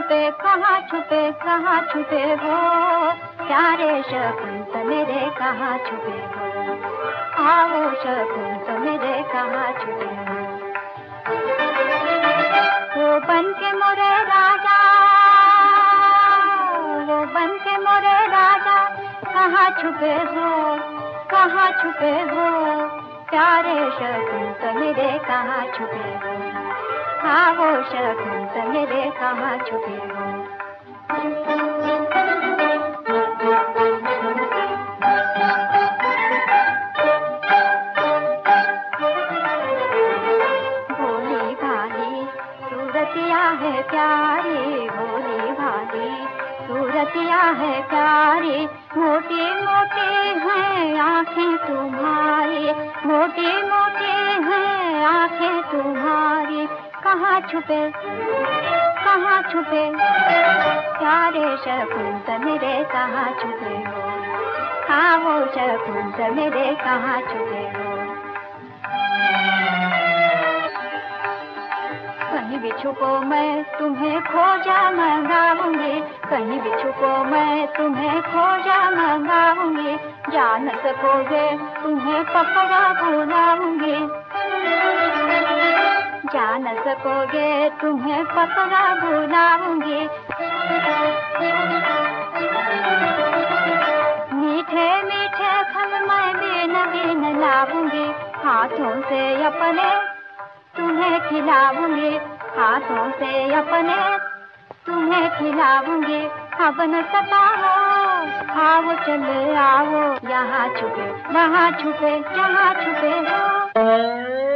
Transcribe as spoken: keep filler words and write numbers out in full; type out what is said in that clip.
छुपे कहाँ छुपे कहाँ छुपे हो, प्यारे शकुंत मेरे कहाँ छुपे हो, आओ शकुंत मेरे कहाँ छुपे हो। वो बन के मोरे राजा, वो बन के मोरे राजा, कहाँ छुपे हो कहाँ छुपे हो, प्यारे शकुंत मेरे कहाँ छुपे हो, आओ शकुंत मेरे कहाँ छुपे हो। भोली भाली सूरतिया है प्यारी, भोली भाली सूरतिया है प्यारी, मोटी मोटी हैं आँखें तुम्हारी, मोटी मोटी हैं आँखें तुम्हारी, कहाँ छुपे कहाँ छुपे, प्यारे शकुंत मेरे कहाँ छुपे हो, आओ शकुंत मेरे कहाँ छुपे हो। कहीं भी छुपो मैं तुम्हें खोजा मंगाऊंगी, कहीं भी छुपो मैं तुम्हें खोजा मंगाऊंगी, जा न सकोगे तुम्हें पकड़ा बुलाऊंगी, जा न सकोगे तुम्हें पकड़ा बुलाऊंगी। मीठे मीठे फल मैं बीन बीन लाऊंगी, हाथों से अपने तुम्हें खिलाऊंगी, हाथों से अपने तुम्हें खिलाऊंगी। अब न सताओ, आओ चले आओ, यहाँ छुपे वहाँ छुपे जहाँ छुपे हो।